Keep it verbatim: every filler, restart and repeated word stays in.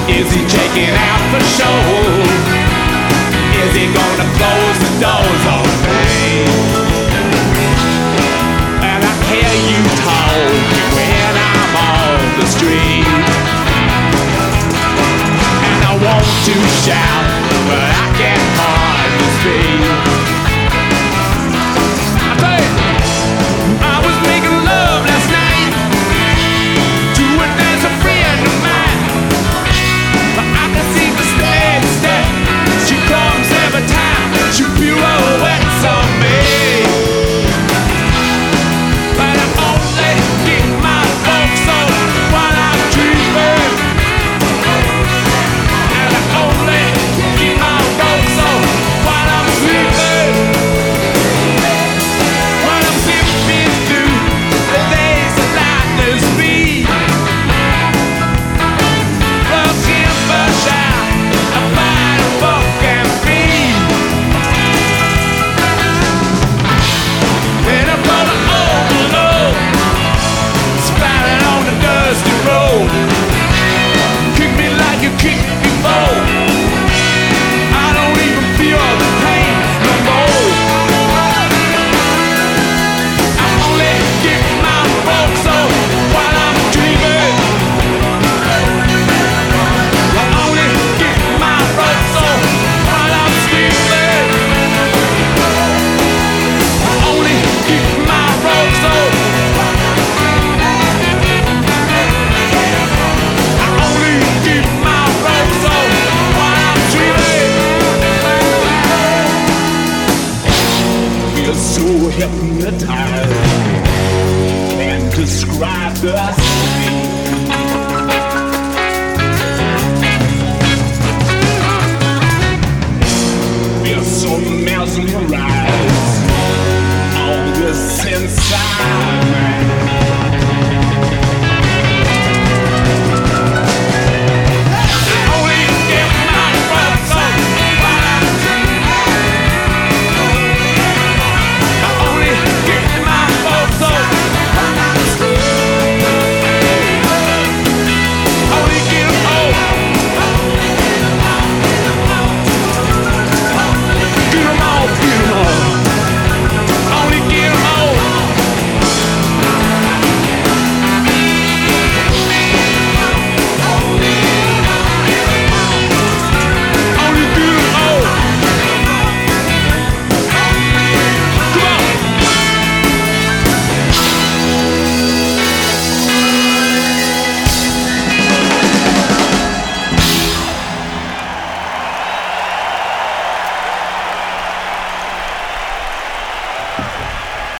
Is he checking out for show? Is he gonna close the doors on me? And I hear you talking when I'm on the street, and I want to shout, but I can hardly speak. I tell you, I was making love last night to a dancer friend of mine. I can see the steady step. She comes every time. She pirouettes on me, but I only get my folks on while I'm dreaming, and I only get my folks on while I'm sleeping. When I'm zipping through the days of lightning speed, looking for shout, I find a fucking beat. And I'm gonna overload, splattered on the dusty road. Kick me like you kicked me before. I don't even feel the pain no more. I only get my folks on while I'm dreaming. I only get my folks on while I'm sleeping. I only get my folks on. I only get my folks on while I'm dreaming. Feel so hypnotized, can't describe the